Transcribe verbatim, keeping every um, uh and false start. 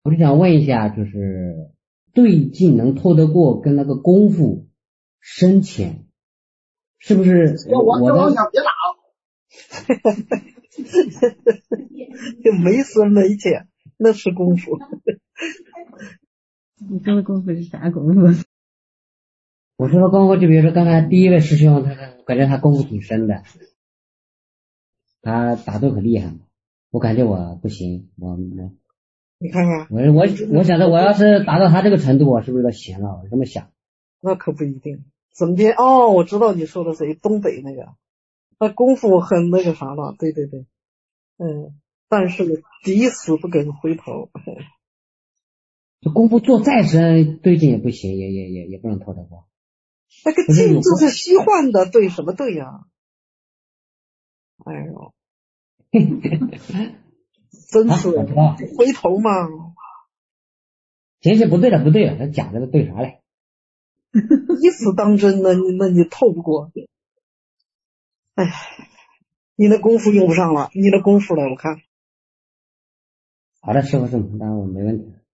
我就想问一下，就是对技能透得过跟那个功夫深浅，是不是要我我的王要王想别打，没深没浅，那是功夫。 你说的功夫是啥功夫？ 我说的功夫，就比如说刚才第一位师兄，他他感觉他功夫挺深的，他打斗很厉害，我感觉我不行，我我你看看， 我我我想着我要是达到他这个程度，我是不是就行了？我这么想。 那可不一定。怎么的？哦，我知道你说的谁，东北那个，他功夫很那个啥了。对对对，嗯，但是抵死不肯回头。 这功夫做再深，对劲也不行，也也也也不能透得过。 那个不是有劲就是虚幻的，对什么对呀、哎呦，真啊， 是我知道， 回头嘛。 行行不对了不对了，他讲这个对啥嘞？ 以死当真，那你那你透不过。哎，你的功夫用不上了，你的功夫了，我看。 好的，师傅师傅，当然我没问题。